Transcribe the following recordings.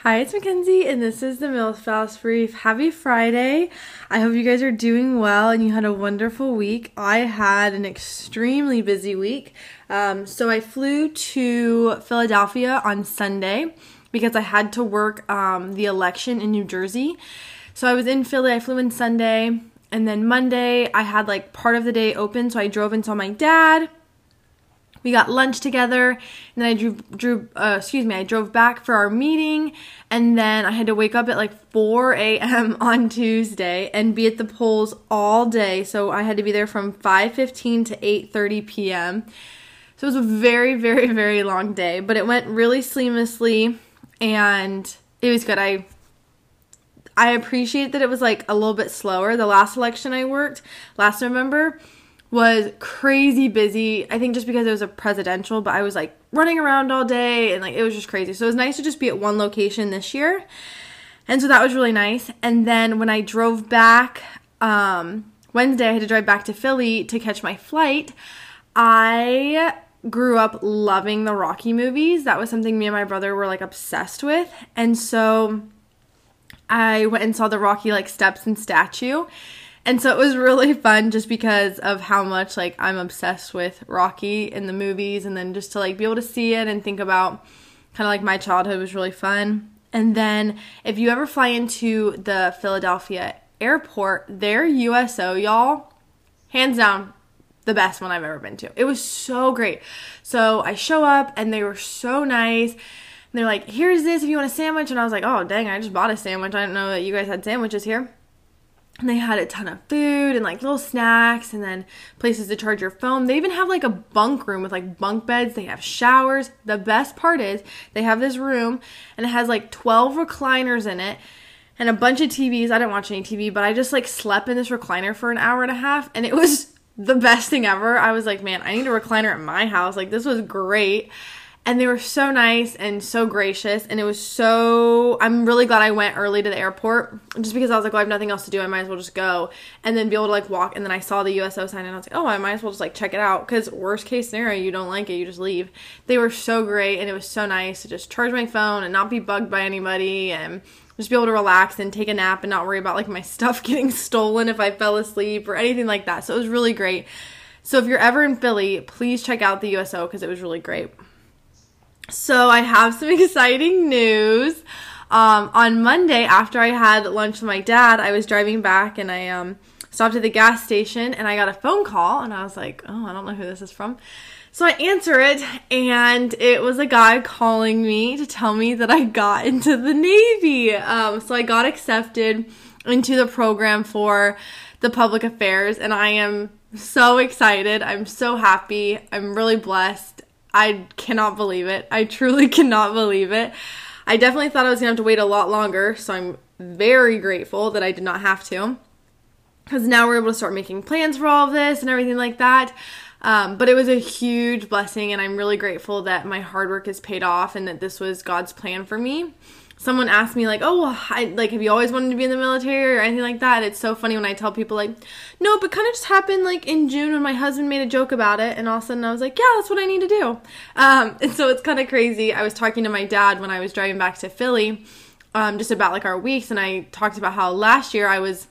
Hi, it's Mackenzie, and this is the Milspouse Brief. Happy Friday. I hope you guys are doing well and you had a wonderful week. I had an extremely busy week. So I flew to Philadelphia on Sunday because I had to work the election in New Jersey. So I was in Philly. I flew in Sunday, and then Monday I had part of the day open, so I drove and saw my dad. We got lunch together, and then I drove back for our meeting, and then I had to wake up at 4 a.m. on Tuesday and be at the polls all day. So I had to be there from 5:15 to 8:30 p.m. So it was a very, very, very long day, but it went really seamlessly, and it was good. I appreciate that it was a little bit slower. The last election I worked last November was crazy busy. I think just because it was a presidential, but I was running around all day and it was just crazy. So it was nice to just be at one location this year. And so that was really nice. And then when I drove back, Wednesday, I had to drive back to Philly to catch my flight. I grew up loving the Rocky movies. That was something me and my brother were obsessed with. And so I went and saw the Rocky steps and statue. And so it was really fun just because of how much I'm obsessed with Rocky in the movies, and then just to be able to see it and think about kind of my childhood was really fun. And then if you ever fly into the Philadelphia airport, their USO, y'all, hands down, the best one I've ever been to. It was so great. So I show up and they were so nice. And they're like, here's this if you want a sandwich. And I was like, oh, dang, I just bought a sandwich. I didn't know that you guys had sandwiches here. And they had a ton of food and little snacks, and then places to charge your phone. They even have a bunk room with bunk beds. They have showers. The best part is they have this room and it has 12 recliners in it and a bunch of TVs. I didn't watch any TV, but I just slept in this recliner for an hour and a half, and it was the best thing ever. I was like, man, I need a recliner at my house. This was great. And they were so nice and so gracious, and I'm really glad I went early to the airport, just because I was like, well, I have nothing else to do, I might as well just go, and then be able to walk. And then I saw the USO sign, and I was like, oh, I might as well just check it out, because worst case scenario, you don't like it, you just leave. They were so great, and it was so nice to just charge my phone and not be bugged by anybody, and just be able to relax and take a nap and not worry about my stuff getting stolen if I fell asleep or anything like that. So it was really great. So if you're ever in Philly, please check out the USO, because it was really great. So I have some exciting news. On Monday, after I had lunch with my dad, I was driving back, and I stopped at the gas station, and I got a phone call, and I was like, oh, I don't know who this is from. So I answer it, and it was a guy calling me to tell me that I got into the Navy. So I got accepted into the program for the public affairs, and I am so excited. I'm so happy. I'm really blessed. I cannot believe it. I truly cannot believe it. I definitely thought I was going to have to wait a lot longer, so I'm very grateful that I did not have to, because now we're able to start making plans for all of this and everything like that. But it was a huge blessing, and I'm really grateful that my hard work has paid off and that this was God's plan for me. Someone asked me, have you always wanted to be in the military or anything like that? And it's so funny when I tell people, no, but kind of just happened, in June when my husband made a joke about it, and all of a sudden I was like, yeah, that's what I need to do. And so it's kind of crazy. I was talking to my dad when I was driving back to Philly, just about, our weeks, and I talked about how last year I was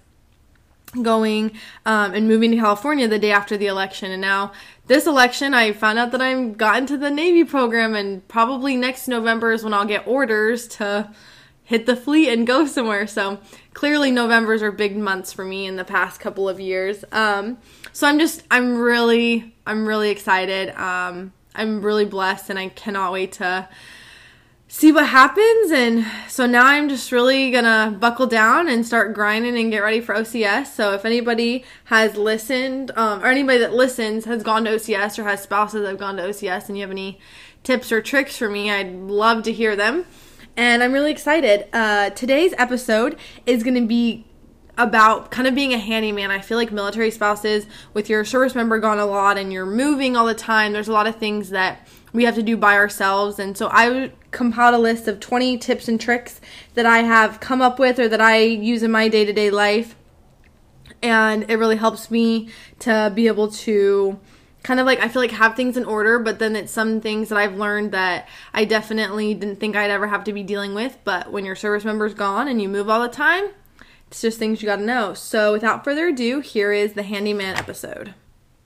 going and moving to California the day after the election, and now this election I found out that I'm got into the Navy program, and probably next November is when I'll get orders to hit the fleet and go somewhere. So clearly Novembers are big months for me in the past couple of years. So I'm really excited. I'm really blessed, and I cannot wait to see what happens. And so now I'm just really gonna buckle down and start grinding and get ready for OCS. So if anybody has listened, or anybody that listens has gone to OCS or has spouses that have gone to OCS, and you have any tips or tricks for me, I'd love to hear them. And I'm really excited. Today's episode is gonna be about kind of being a handyman. I feel like military spouses, with your service member gone a lot and you're moving all the time, there's a lot of things that we have to do by ourselves. And so I compiled a list of 20 tips and tricks that I have come up with or that I use in my day-to-day life. And it really helps me to be able to kind of like, I feel like have things in order, but then it's some things that I've learned that I definitely didn't think I'd ever have to be dealing with. But when your service member's gone and you move all the time, it's just things you got to know. So without further ado, here is the handyman episode.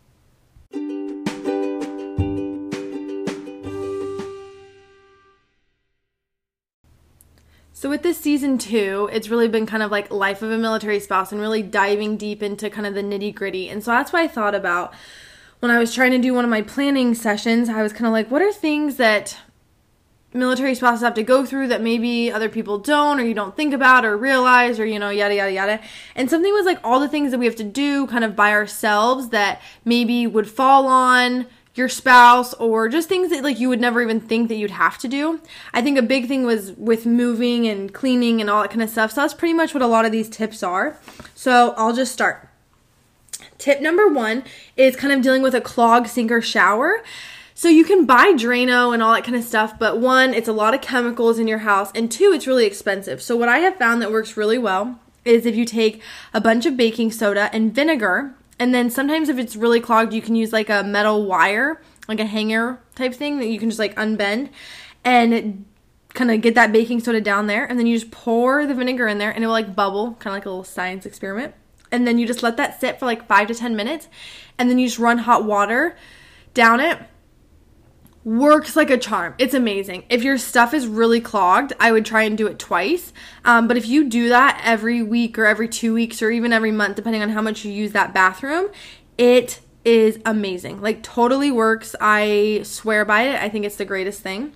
So with this season 2, it's really been kind of like life of a military spouse and really diving deep into kind of the nitty gritty. And so that's what I thought about when I was trying to do one of my planning sessions. I was kind of like, what are things that military spouses have to go through that maybe other people don't, or you don't think about or realize, or, yada, yada, yada. And something was like all the things that we have to do kind of by ourselves that maybe would fall on your spouse, or just things that like you would never even think that you'd have to do. I think a big thing was with moving and cleaning and all that kind of stuff. So that's pretty much what a lot of these tips are. So I'll just start. Tip number 1 is kind of dealing with a clogged sink or shower. So you can buy Drano and all that kind of stuff, but 1, it's a lot of chemicals in your house, and 2, it's really expensive. So what I have found that works really well is if you take a bunch of baking soda and vinegar, and then sometimes if it's really clogged, you can use like a metal wire, like a hanger type thing that you can just like unbend and kind of get that baking soda down there. And then you just pour the vinegar in there and it will like bubble, kind of like a little science experiment. And then you just let that sit for like 5 to 10 minutes. And then you just run hot water down it. Works like a charm. It's amazing. If your stuff is really clogged, I would try and do it twice. But if you do that every week or every 2 weeks or even every month, depending on how much you use that bathroom, it is amazing. Like totally works. I swear by it. I think it's the greatest thing.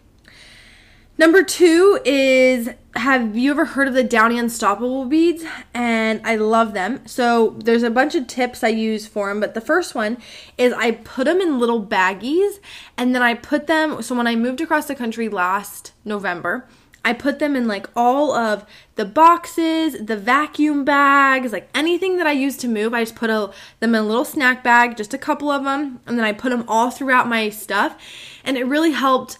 Number 2 is, have you ever heard of the Downy Unstoppable beads? And I love them. So there's a bunch of tips I use for them, but the first one is I put them in little baggies, and then I put them, so when I moved across the country last November, I put them in like all of the boxes, the vacuum bags, like anything that I use to move. I just put them in a little snack bag, just a couple of them, and then I put them all throughout my stuff, and it really helped.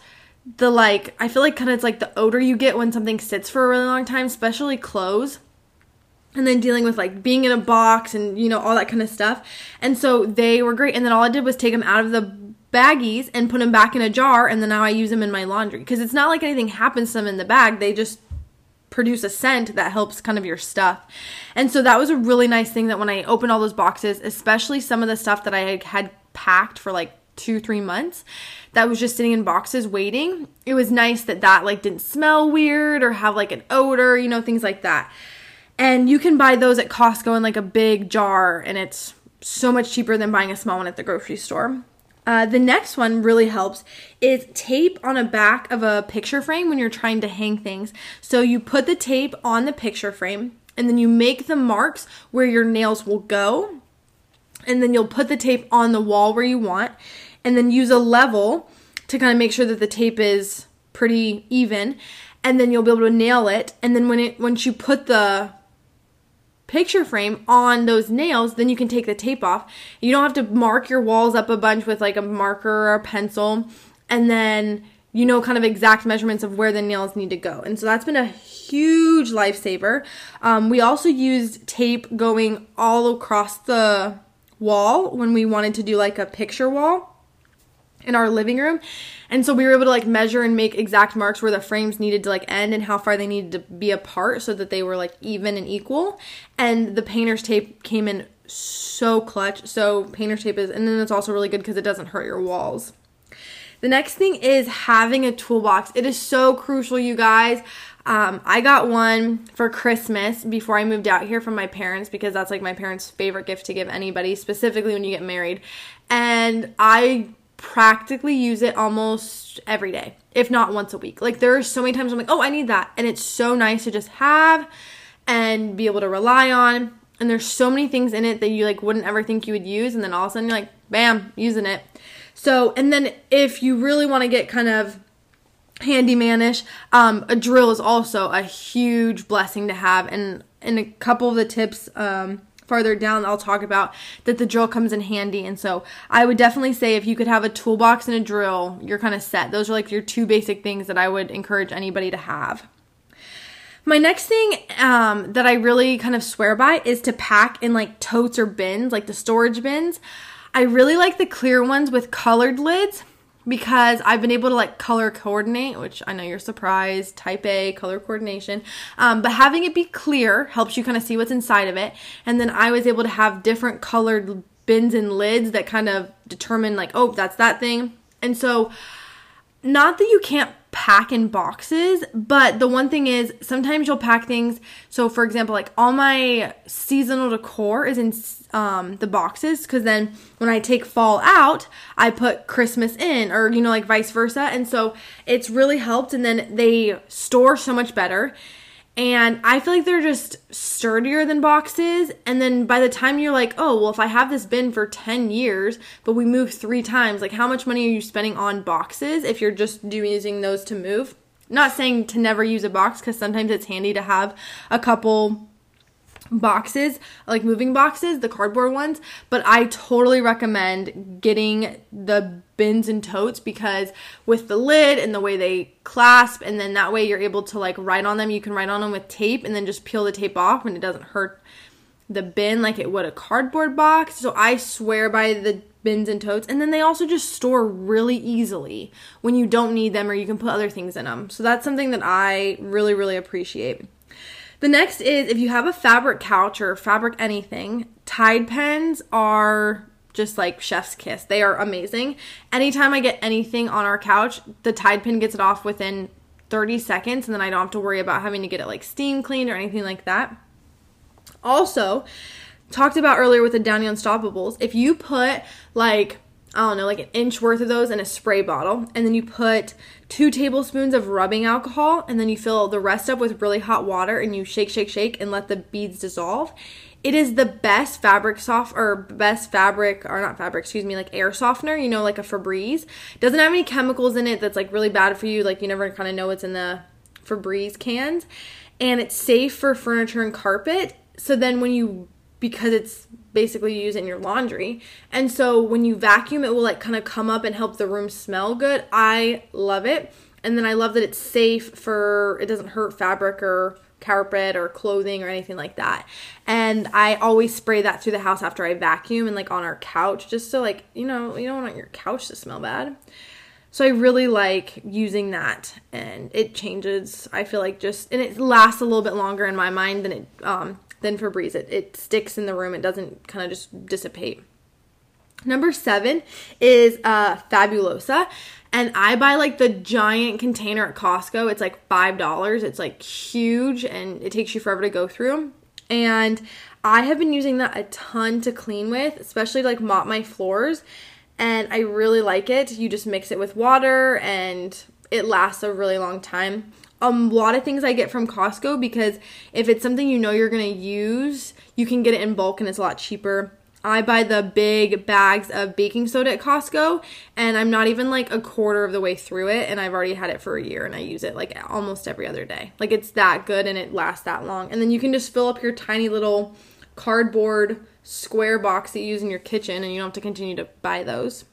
I feel like kind of it's like the odor you get when something sits for a really long time, especially clothes, and then dealing with like being in a box and all that kind of stuff. And so they were great. And then all I did was take them out of the baggies and put them back in a jar, and then now I use them in my laundry because it's not like anything happens to them in the bag. They just produce a scent that helps kind of your stuff. And so that was a really nice thing that when I opened all those boxes, especially some of the stuff that I had packed for like 2-3 months that was just sitting in boxes waiting, it was nice that like didn't smell weird or have like an odor, things like that. And you can buy those at Costco in like a big jar, and it's so much cheaper than buying a small one at the grocery store. The next one really helps is tape on a back of a picture frame when you're trying to hang things. So you put the tape on the picture frame, and then you make the marks where your nails will go, and then you'll put the tape on the wall where you want, and then use a level to kind of make sure that the tape is pretty even, and then you'll be able to nail it. And then once you put the picture frame on those nails, then you can take the tape off. You don't have to mark your walls up a bunch with like a marker or a pencil, and then kind of exact measurements of where the nails need to go. And so that's been a huge lifesaver. We also used tape going all across the wall when we wanted to do like a picture wall in our living room. And so we were able to like measure and make exact marks where the frames needed to like end and how far they needed to be apart so that they were like even and equal. And the painter's tape came in so clutch. So painter's tape and then it's also really good because it doesn't hurt your walls. The next thing is having a toolbox. It is so crucial, you guys. I got one for Christmas before I moved out here from my parents because that's like my parents' favorite gift to give anybody, specifically when you get married. And I practically use it almost every day, if not once a week. Like there are so many times I'm like, oh, I need that. And it's so nice to just have and be able to rely on. And there's so many things in it that you like wouldn't ever think you would use. And then all of a sudden you're like, bam, using it. So, and then if you really want to get kind of handymanish, a drill is also a huge blessing to have. And in a couple of the tips, farther down, I'll talk about that the drill comes in handy. And so I would definitely say if you could have a toolbox and a drill, you're kind of set. Those are like your 2 basic things that I would encourage anybody to have. My next thing that I really kind of swear by is to pack in like totes or bins, like the storage bins. I really like the clear ones with colored lids because I've been able to like color coordinate, which I know you're surprised, type A, color coordination. But having it be clear helps you kind of see what's inside of it. And then I was able to have different colored bins and lids that kind of determine like, oh, that's that thing. And so not that you can't pack in boxes, but the one thing is sometimes you'll pack things. So for example, like all my seasonal decor is in the boxes, because then when I take fall out, I put Christmas in, or like vice versa. And so it's really helped, and then they store so much better. And I feel like they're just sturdier than boxes. And then by the time you're like, oh, well, if I have this bin for 10 years, but we move 3 times, like how much money are you spending on boxes if you're just using those to move? Not saying to never use a box, because sometimes it's handy to have a couple boxes, like moving boxes, the cardboard ones, but I totally recommend getting the bins and totes, because with the lid and the way they clasp, and then that way you're able to like write on them. You can write on them with tape and then just peel the tape off, and it doesn't hurt the bin like it would a cardboard box. So I swear by the bins and totes. And then they also just store really easily when you don't need them, or you can put other things in them. So that's something that I really, really appreciate. The next is, if you have a fabric couch or fabric anything, Tide pens are just like chef's kiss. They are amazing. Anytime I get anything on our couch, the Tide pen gets it off within 30 seconds, and then I don't have to worry about having to get it like steam cleaned or anything like that. Also, talked about earlier with the Downy Unstoppables, if you put like, I don't know, like an inch worth of those in a spray bottle, and then you put 2 tablespoons of rubbing alcohol, and then you fill the rest up with really hot water, and you shake, shake, shake, and let the beads dissolve. It is the best like air softener, like a Febreze. Doesn't have any chemicals in it that's like really bad for you. Like you never kind of know what's in the Febreze cans. And it's safe for furniture and carpet. So then because it's basically you use it in your laundry. And so when you vacuum, it will like kind of come up and help the room smell good. I love it. And then I love that it's safe it doesn't hurt fabric or carpet or clothing or anything like that. And I always spray that through the house after I vacuum, and like on our couch, just so like, you don't want your couch to smell bad. So I really like using that, and it changes, I feel like, and it lasts a little bit longer in my mind than Febreze. It sticks in the room. It doesn't kind of just dissipate. Number 7 is Fabulosa. And I buy like the giant container at Costco. It's like $5. It's like huge, and it takes you forever to go through. And I have been using that a ton to clean with, especially to like mop my floors. And I really like it. You just mix it with water, and it lasts a really long time. A lot of things I get from Costco, because if it's something you're going to use, you can get it in bulk and it's a lot cheaper. I buy the big bags of baking soda at Costco, and I'm not even like a quarter of the way through it, and I've already had it for a year, and I use it like almost every other day. Like it's that good, and it lasts that long. And then you can just fill up your tiny little cardboard square box that you use in your kitchen, and you don't have to continue to buy those.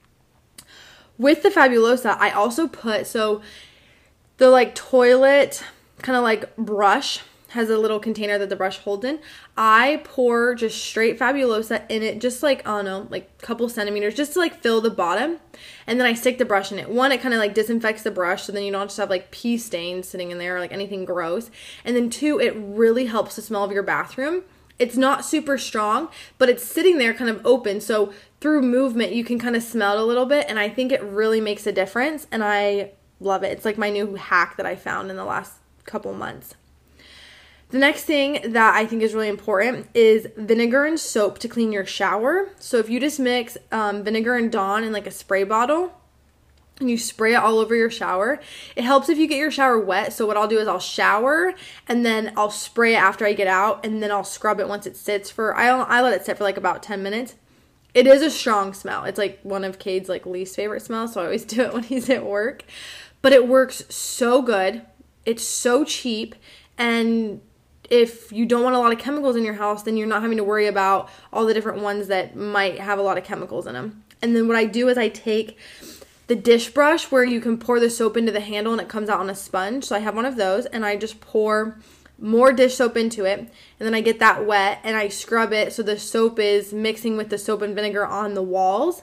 With the Fabulosa, I also put, the like toilet kind of like brush has a little container that the brush holds in. I pour just straight Fabulosa in it, just like, I don't know, like a couple centimeters, just to like fill the bottom. And then I stick the brush in it. 1, it kind of like disinfects the brush, so then you don't just have like pee stains sitting in there or like anything gross. And then 2, it really helps the smell of your bathroom. It's not super strong, but it's sitting there kind of open, so through movement you can kind of smell it a little bit, and I think it really makes a difference, and I love it. It's like my new hack that I found in the last couple months. The next thing that I think is really important is vinegar and soap to clean your shower. So if you just mix vinegar and Dawn in like a spray bottle, and you spray it all over your shower, it helps if you get your shower wet. So what I'll do is I'll shower, and then I'll spray it after I get out, and then I'll scrub it once it sits I let it sit for like about 10 minutes. It is a strong smell. It's like one of Cade's like least favorite smells, so I always do it when he's at work. But it works so good. It's so cheap, and if you don't want a lot of chemicals in your house, then you're not having to worry about all the different ones that might have a lot of chemicals in them. And then what I do is I take the dish brush where you can pour the soap into the handle and it comes out on a sponge. So I have one of those, and I just pour more dish soap into it, and then I get that wet and I scrub it so the soap is mixing with the soap and vinegar on the walls.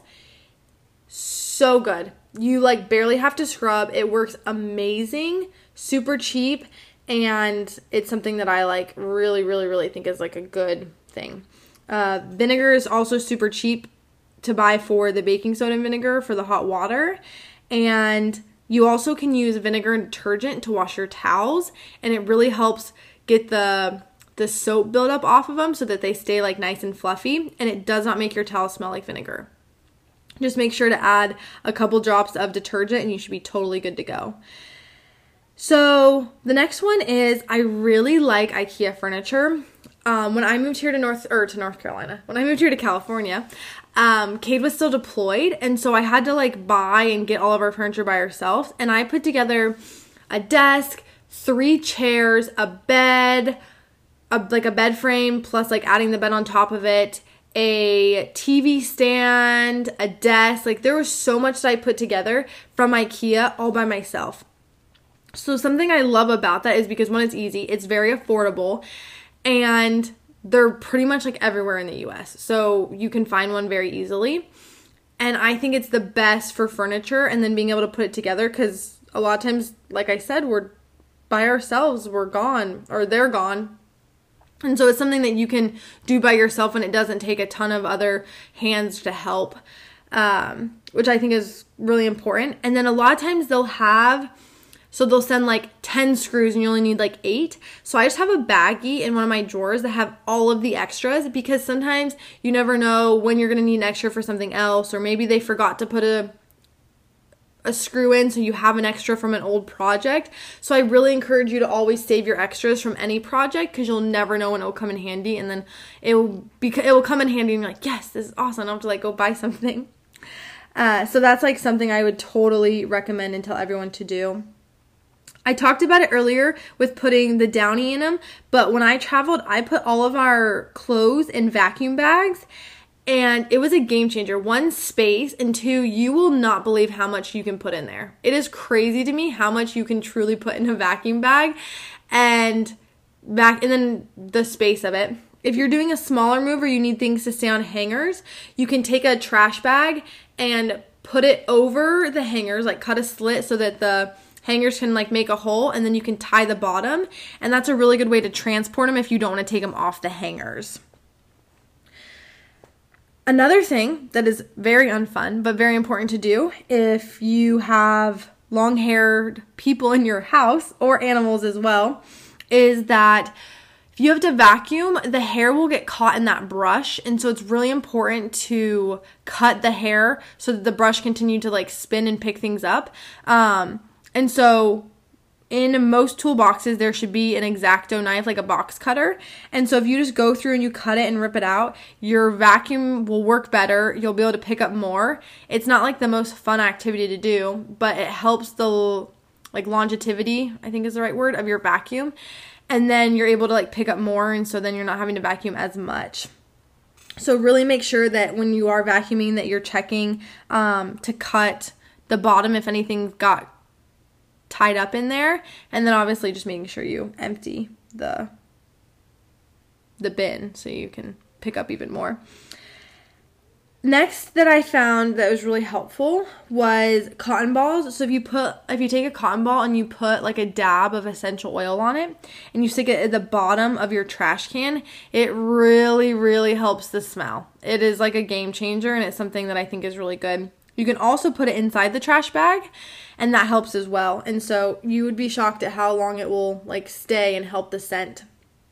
So good. You like barely have to scrub. It works amazing, super cheap, and it's something that I like really, really, really think is like a good thing. Vinegar is also super cheap to buy for the baking soda and vinegar for the hot water. And you also can use vinegar and detergent to wash your towels, and it really helps get the soap buildup off of them so that they stay like nice and fluffy, and it does not make your towel smell like vinegar. Just make sure to add a couple drops of detergent and you should be totally good to go. So the next one is I really like IKEA furniture. When I moved here to North Carolina, when I moved here to California, Cade was still deployed, and so I had to like buy and get all of our furniture by ourselves, and I put together a desk, 3 chairs, a bed, like a bed frame, plus like adding the bed on top of it, a TV stand, a desk. Like there was so much that I put together from IKEA all by myself. So something I love about that is because one, it's easy, it's very affordable, and they're pretty much like everywhere in the US. So you can find one very easily. And I think it's the best for furniture and then being able to put it together, because a lot of times, like I said, we're by ourselves, we're gone, or they're gone. And so it's something that you can do by yourself and it doesn't take a ton of other hands to help, which I think is really important. And then a lot of times they'll send like 10 screws and you only need like 8. So I just have a baggie in one of my drawers that have all of the extras, because sometimes you never know when you're going to need an extra for something else, or maybe they forgot to put a screw in, so you have an extra from an old project. So I really encourage you to always save your extras from any project, because you'll never know when it will come in handy, and then it will come in handy and you're like, yes, this is awesome, I don't have to like go buy something. So that's like something I would totally recommend and tell everyone to do. I talked about it earlier with putting the Downy in them, but when I traveled, I put all of our clothes in vacuum bags, and it was a game changer. 1, space, and 2, you will not believe how much you can put in there. It is crazy to me how much you can truly put in a vacuum bag, and then the space of it. If you're doing a smaller move or you need things to stay on hangers, you can take a trash bag and put it over the hangers, like cut a slit so that the hangers can like make a hole, and then you can tie the bottom, and that's a really good way to transport them if you don't want to take them off the hangers. Another thing that is very unfun but very important to do if you have long-haired people in your house, or animals as well, is that if you have to vacuum, the hair will get caught in that brush, and so it's really important to cut the hair so that the brush continue to like spin and pick things up. And so in most toolboxes, there should be an X-Acto knife, like a box cutter. And so if you just go through and you cut it and rip it out, your vacuum will work better. You'll be able to pick up more. It's not like the most fun activity to do, but it helps the like longevity, I think is the right word, of your vacuum. And then you're able to like pick up more, and so then you're not having to vacuum as much. So really make sure that when you are vacuuming that you're checking to cut the bottom if anything got tied up in there, and then obviously just making sure you empty the bin so you can pick up even more. Next that I found that was really helpful was cotton balls. So if you take a cotton ball and you put like a dab of essential oil on it and you stick it at the bottom of your trash can, it really, really helps the smell. It is like a game changer, and it's something that I think is really good. You can also put it inside the trash bag, and that helps as well. And so you would be shocked at how long it will like stay and help the scent.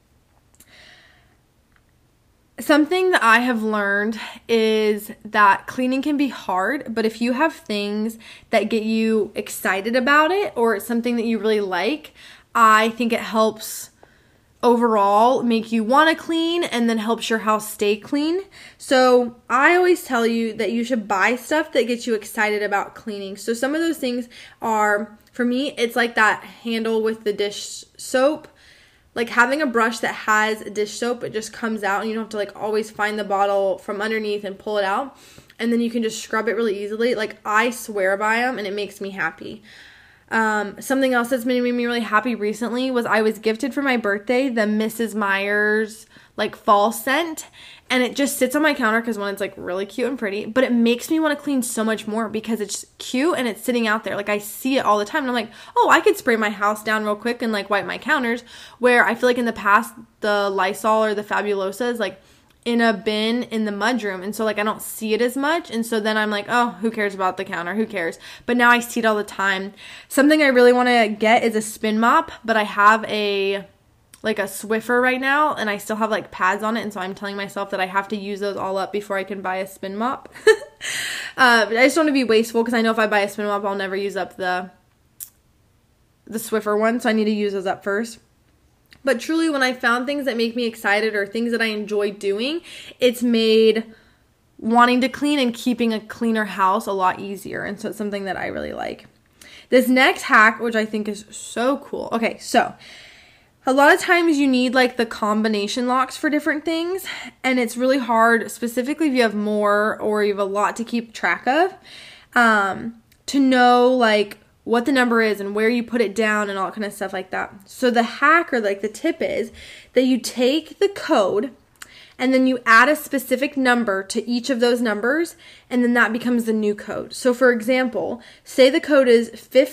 Something that I have learned is that cleaning can be hard, but if you have things that get you excited about it, or it's something that you really like, I think it helps overall make you want to clean, and then helps your house stay clean. So I always tell you that you should buy stuff that gets you excited about cleaning. So some of those things are, for me, it's like that handle with the dish soap. Like having a brush that has a dish soap, it just comes out and you don't have to like always find the bottle from underneath and pull it out. And then you can just scrub it really easily. Like I swear by them, and it makes me happy. Something else that's made me really happy recently was I was gifted for my birthday the Mrs. Meyer's like fall scent, and it just sits on my counter because one, it's like really cute and pretty, but it makes me want to clean so much more because it's cute and it's sitting out there. Like I see it all the time and I'm like, oh, I could spray my house down real quick and like wipe my counters, where I feel like in the past the Lysol or the Fabulosa is like in a bin in the mudroom, and so like I don't see it as much, and so then I'm like, oh, who cares about the counter, who cares? But now I see it all the time. Something I really want to get is a spin mop, but I have a Swiffer right now, and I still have like pads on it, and so I'm telling myself that I have to use those all up before I can buy a spin mop. I just don't want to be wasteful, because I know if I buy a spin mop I'll never use up the Swiffer one, so I need to use those up first. But truly, when I found things that make me excited or things that I enjoy doing, it's made wanting to clean and keeping a cleaner house a lot easier. And so it's something that I really like. This next hack, which I think is so cool. Okay, so a lot of times you need like the combination locks for different things. And it's really hard, specifically if you have more or you have a lot to keep track of, to know like what the number is and where you put it down and all kind of stuff like that. So the hack, or like the tip, is that you take the code and then you add a specific number to each of those numbers, and then that becomes the new code. So for example, say the code is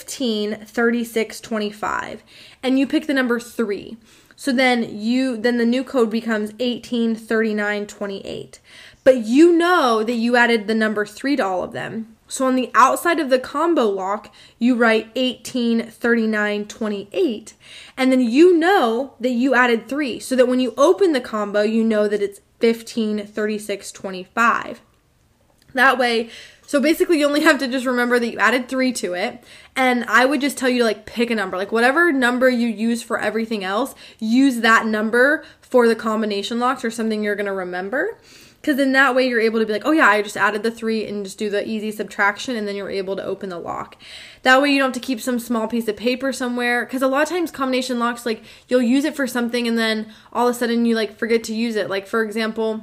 153625 and you pick the number 3. So then the new code becomes 183928. But you know that you added the number 3 to all of them. So on the outside of the combo lock, you write 183928, and then you know that you added 3, so that when you open the combo, you know that it's 153625. That way, so basically you only have to just remember that you added 3 to it, and I would just tell you to like pick a number. Like whatever number you use for everything else, use that number for the combination locks or something you're going to remember. Because then that way you're able to be like, oh yeah, I just added the 3, and just do the easy subtraction, and then you're able to open the lock. That way you don't have to keep some small piece of paper somewhere. Because a lot of times combination locks, like you'll use it for something and then all of a sudden you like forget to use it. Like for example,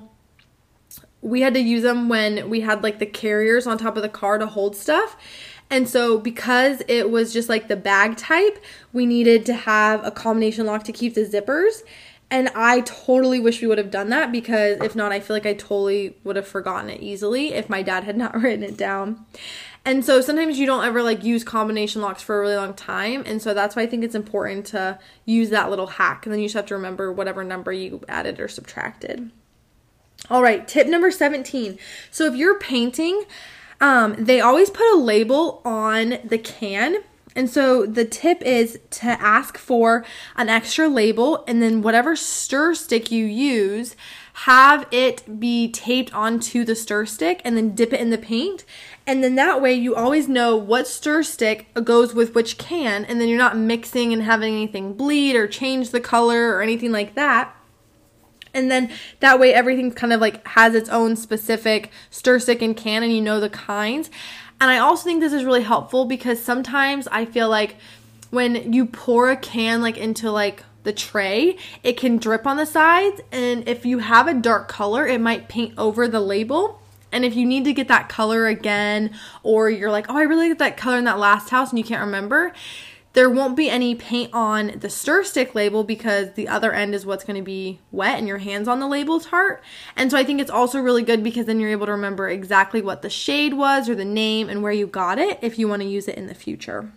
we had to use them when we had like the carriers on top of the car to hold stuff. And so because it was just like the bag type, we needed to have a combination lock to keep the zippers. And I totally wish we would have done that, because if not, I feel like I totally would have forgotten it easily if my dad had not written it down. And so sometimes you don't ever like use combination locks for a really long time. And so that's why I think it's important to use that little hack. And then you just have to remember whatever number you added or subtracted. All right, tip number 17. So if you're painting, they always put a label on the can. And so the tip is to ask for an extra label, and then whatever stir stick you use, have it be taped onto the stir stick and then dip it in the paint. And then that way you always know what stir stick goes with which can, and then you're not mixing and having anything bleed or change the color or anything like that. And then that way everything kind of like has its own specific stir stick and can, and you know the kinds. And I also think this is really helpful because sometimes I feel like when you pour a can like into like the tray, it can drip on the sides. And if you have a dark color, it might paint over the label. And if you need to get that color again, or you're like, oh, I really like that color in that last house and you can't remember, there won't be any paint on the stir stick label because the other end is what's going to be wet and your hand's on the label part. And so I think it's also really good because then you're able to remember exactly what the shade was or the name and where you got it if you want to use it in the future.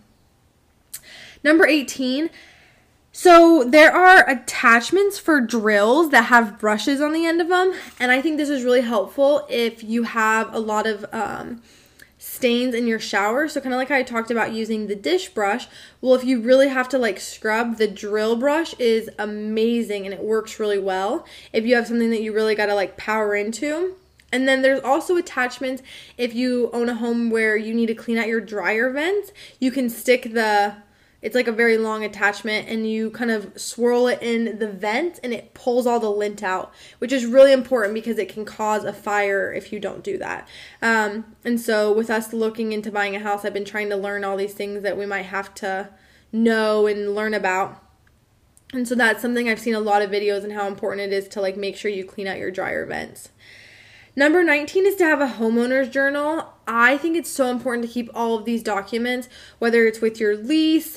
Number 18. So there are attachments for drills that have brushes on the end of them. And I think this is really helpful if you have a lot of stains in your shower. So kind of like how I talked about using the dish brush. Well, if you really have to like scrub, the drill brush is amazing and it works really well if you have something that you really got to like power into. And then there's also attachments if you own a home where you need to clean out your dryer vents. You can stick it's like a very long attachment, and you kind of swirl it in the vent and it pulls all the lint out, which is really important because it can cause a fire if you don't do that. And so with us looking into buying a house, I've been trying to learn all these things that we might have to know and learn about. And so that's something I've seen a lot of videos and how important it is to like make sure you clean out your dryer vents. Number 19 is to have a homeowner's journal. I think it's so important to keep all of these documents, whether it's with your lease,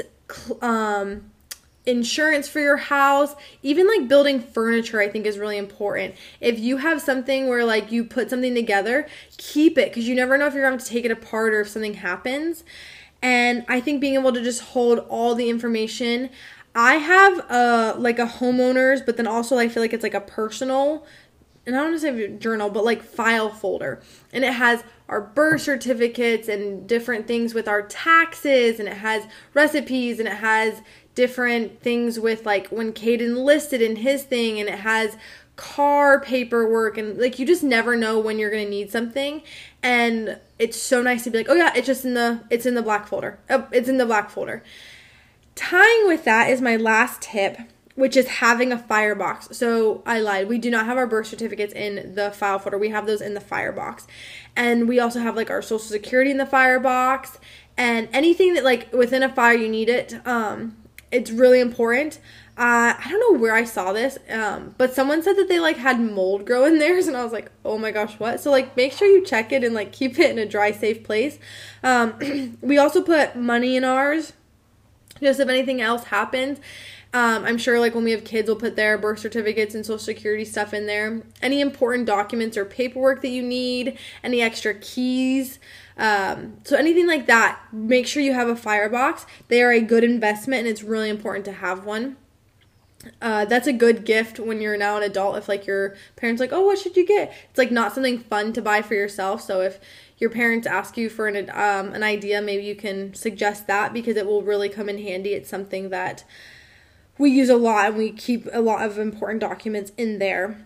insurance for your house, even like building furniture, I think is really important. If you have something where like you put something together, keep it, because you never know if you're going to have to take it apart or if something happens. And I think being able to just hold all the information. I have like a homeowner's, but then also I feel like it's like a personal, and I don't want to say journal, but like file folder. And it has our birth certificates and different things with our taxes, and it has recipes, and it has different things with like when Caden enlisted in his thing, and it has car paperwork, and like you just never know when you're going to need something. And it's so nice to be like, oh yeah, it's in the black folder. Oh, it's in the black folder. Tying with that is my last tip, which is having a firebox. So I lied. We do not have our birth certificates in the file folder. We have those in the firebox. And we also have like our social security in the firebox, and anything that like within a fire you need it. It's really important. I don't know where I saw this, but someone said that they like had mold grow in theirs, and I was like, oh my gosh, what? So like make sure you check it and like keep it in a dry, safe place. We also put money in ours, just if anything else happens. I'm sure like when we have kids, we'll put their birth certificates and social security stuff in there. Any important documents or paperwork that you need, any extra keys. So anything like that, make sure you have a firebox. They are a good investment, and it's really important to have one. That's a good gift when you're now an adult. If like your parents like, oh, what should you get? It's like not something fun to buy for yourself. So if your parents ask you for an idea, maybe you can suggest that, because it will really come in handy. It's something that we use a lot, and we keep a lot of important documents in there.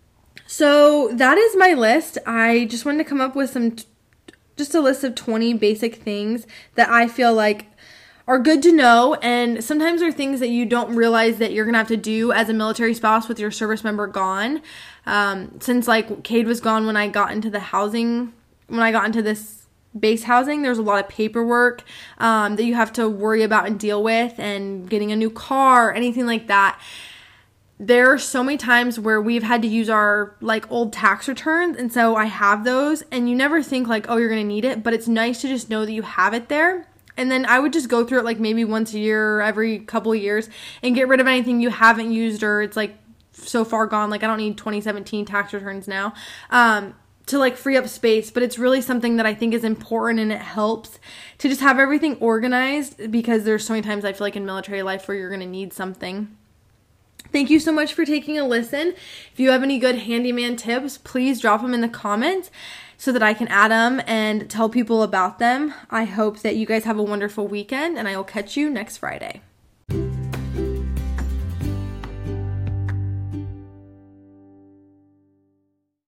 So that is my list. I just wanted to come up with just a list of 20 basic things that I feel like are good to know, and sometimes they're things that you don't realize that you're gonna have to do as a military spouse with your service member gone. Since like Cade was gone when I got into this base housing, there's a lot of paperwork that you have to worry about and deal with, and getting a new car, anything like that. There are so many times where we've had to use our like old tax returns, and so I have those, and you never think like, oh, you're gonna need it, but it's nice to just know that you have it there. And then I would just go through it like maybe once a year or every couple of years and get rid of anything you haven't used, or it's like so far gone, like I don't need 2017 tax returns now, to like free up space. But it's really something that I think is important, and it helps to just have everything organized, because there's so many times I feel like in military life where you're going to need something. Thank you so much for taking a listen. If you have any good handyman tips, please drop them in the comments so that I can add them and tell people about them. I hope that you guys have a wonderful weekend, and I will catch you next Friday.